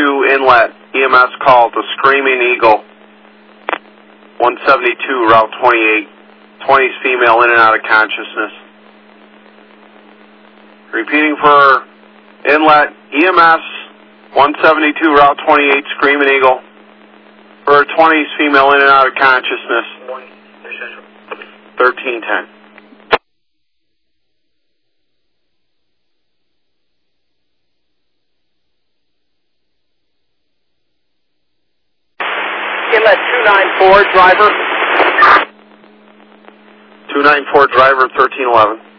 inlet, EMS call to Screaming Eagle, 172, Route 28. 20's female in and out of consciousness. Repeating for inlet, EMS, 172, Route 28, Screaming Eagle. For 20's female in and out of consciousness, 1310. Inlet 294, driver. 294, driver, 1311.